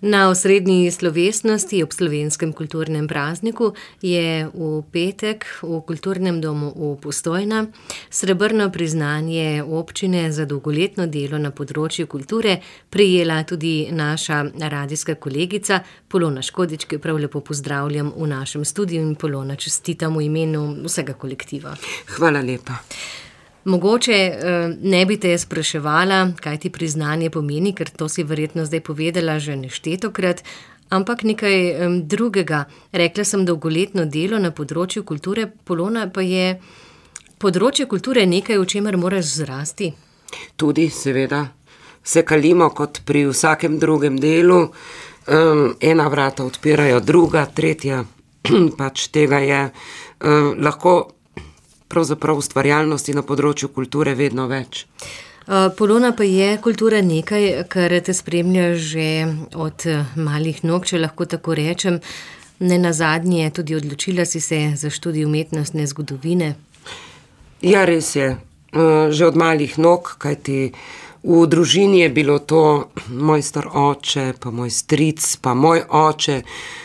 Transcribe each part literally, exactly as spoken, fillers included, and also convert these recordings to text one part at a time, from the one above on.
Na osrednji slovesnosti ob slovenskem kulturnem prazniku je v petek v Kulturnem domu v Postojna srebrno priznanje občine za dolgoletno delo na področju kulture prejela tudi naša radijska kolegica Polona Škodič, ki prav lepo pozdravljam v našem studiu, in Polona, čestitam v imenu vsega kolektiva. Hvala lepa. Mogoče ne bi te spraševala, kaj ti priznanje pomeni, ker to si verjetno zdaj povedala že neštetokrat, ampak nekaj drugega. Rekla sem dolgoletno delo na področju kulture, Polona, pa je področje kulture nekaj, v čemer moraš zrasti? Tudi, seveda. Se kalimo kot pri vsakem drugem delu. Um, ena vrata odpirajo druga, tretja pač tega je um, lahko pravzaprav ustvarjalnosti na področju kulture vedno več. Polona, pa je kultura nekaj, kar te spremlja že od malih nog, če lahko tako rečem. Nenazadnje tudi odločila si se za študij umetnostne zgodovine. Ja, res je. Že od malih nog, kajti v družini je bilo to moj star oče, pa moj stric, pa moj oče.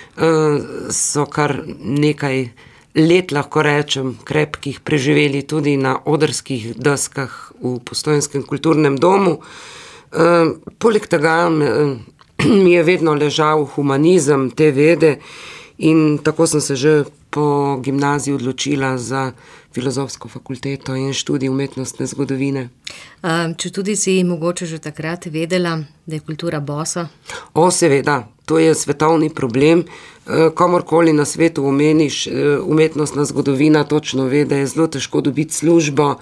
So kar nekaj let, lahko rečem, krepkih preživeli tudi na odrskih deskah v Postojnskem kulturnem domu. E, poleg tega mi je vedno ležal humanizem, te vede, in tako sem se že po gimnaziji odločila za filozofsko fakulteto in študij umetnostne zgodovine. A, če tudi si mogoče že takrat vedela, da je kultura bosa? O, seveda, to je svetovni problem. Komorkoli na svetu omeniš, umetnostna zgodovina točno ve, da je zelo težko dobiti službo,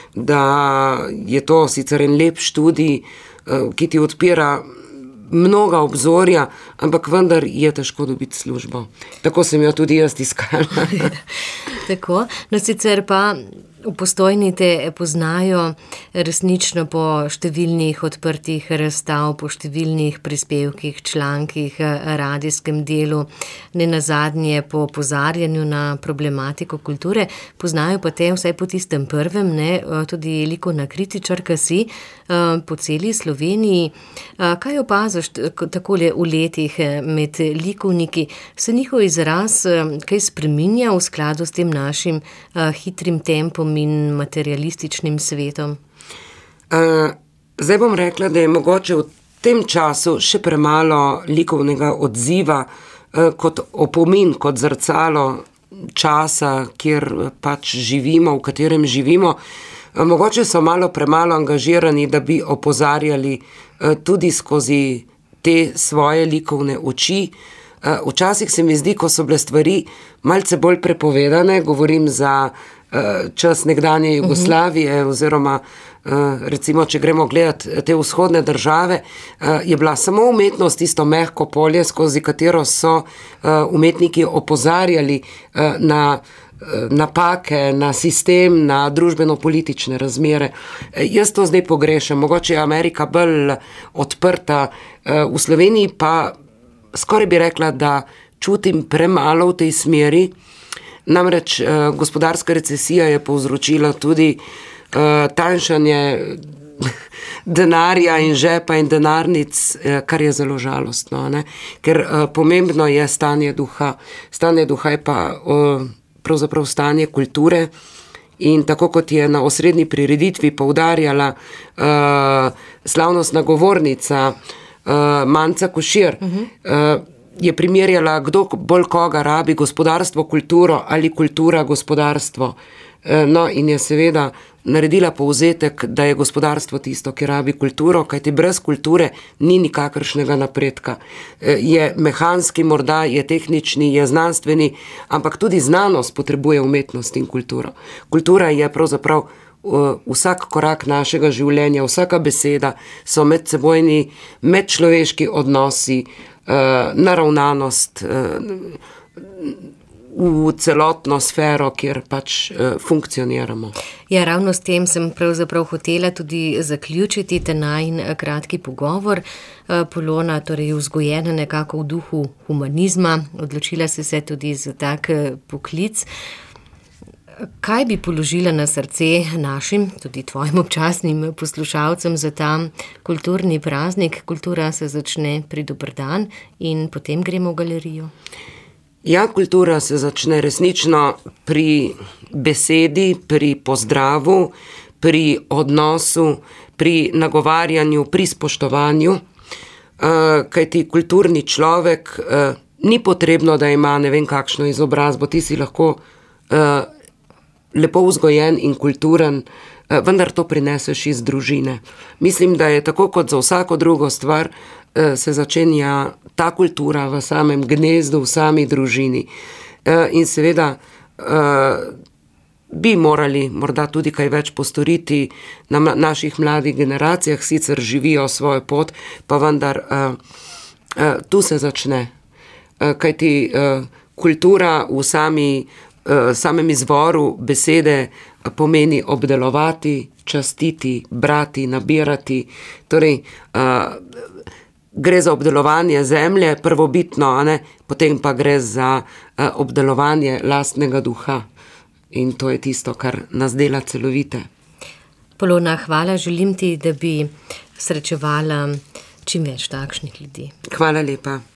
da je to sicer en lep študij, ki ti odpira mnoga obzorja, ampak vendar je težko dobiti službo. Tako sem jo tudi jaz iskala. Tako, no sicer pa v Postojni te poznajo resnično po številnih odprtih razstav, po številnih prispevkih, člankih, radijskem delu, nenazadnje po opozarjanju na problematiko kulture. Poznajo pa te vsaj po tistem prvem, ne, tudi likovna kritičarka si po celi Sloveniji. Kaj opaziš takole v letih med likovniki? Se njihov izraz kaj spreminja v skladu s tem našim hitrim tempom in materialističnim svetom? Uh, zdaj bom rekla, da je mogoče v tem času še premalo likovnega odziva uh, kot opomin, kot zrcalo časa, kjer pač živimo, v katerem živimo. Uh, mogoče so malo premalo angažirani, da bi opozarjali uh, tudi skozi te svoje likovne oči. Uh, včasih se mi zdi, ko so bile stvari malce bolj prepovedane, govorim za čas nekdanje Jugoslavije, oziroma recimo, če gremo gledati te vzhodne države, je bila samo umetnost tisto mehko polje, skozi katero so umetniki opozarjali na napake, na sistem, na družbeno-politične razmere. Jaz to zdaj pogrešam. Mogoče je Amerika bolj odprta, v Sloveniji pa skoraj bi rekla, da čutim premalo v tej smeri. Namreč eh, gospodarska recesija je povzročila tudi eh, tanjšanje denarja in žepa in denarnic, eh, kar je zelo žalostno, ne? Ker eh, pomembno je stanje duha. Stanje duha je pa eh, pravzaprav stanje kulture, in tako kot je na osrednji prireditvi poudarjala eh, slavnostna govornica eh, Manca Košir, uh-huh. eh, je primerjala, kdo bolj koga rabi, gospodarstvo, kulturo ali kultura, gospodarstvo. No, in je seveda naredila povzetek, da je gospodarstvo tisto, ki rabi kulturo, kajti brez kulture ni nikakršnega napredka. Je mehanski morda, je tehnični, je znanstveni, ampak tudi znanost potrebuje umetnost in kulturo. Kultura je pravzaprav vsak korak našega življenja, vsaka beseda so medsebojni, medčloveški odnosi, naravnanost v celotno sfero, kjer pač funkcioniramo. Ja, ravno s tem sem pravzaprav hotela tudi zaključiti ta najin kratki pogovor. Polona, torej vzgojena nekako v duhu humanizma, odločila si se tudi za tak poklic. Kaj bi položila na srce našim, tudi tvojim občasnim poslušalcem za ta kulturni praznik? Kultura se začne pri dober dan in potem gremo v galerijo. Ja, kultura se začne resnično pri besedi, pri pozdravu, pri odnosu, pri nagovarjanju, pri spoštovanju, kajti kulturni človek ni potrebno, da ima ne vem kakšno izobrazbo, ti si lahko lepo vzgojen in kulturen, vendar to prineseš iz družine. Mislim, da je tako kot za vsako drugo stvar, se začenja ta kultura v samem gnezdu, v sami družini. In seveda bi morali morda tudi kaj več postoriti na naših mladih generacijah, sicer živijo svojo pot, pa vendar tu se začne. Kajti kultura v sami samem izvoru besede pomeni obdelovati, častiti, brati, nabirati. Torej, gre za obdelovanje zemlje, prvobitno, a ne? Potem pa gre za obdelovanje lastnega duha. In to je tisto, kar nas dela celovite. Polona, hvala, želim ti, da bi srečevala čim več takšnih ljudi. Hvala lepa.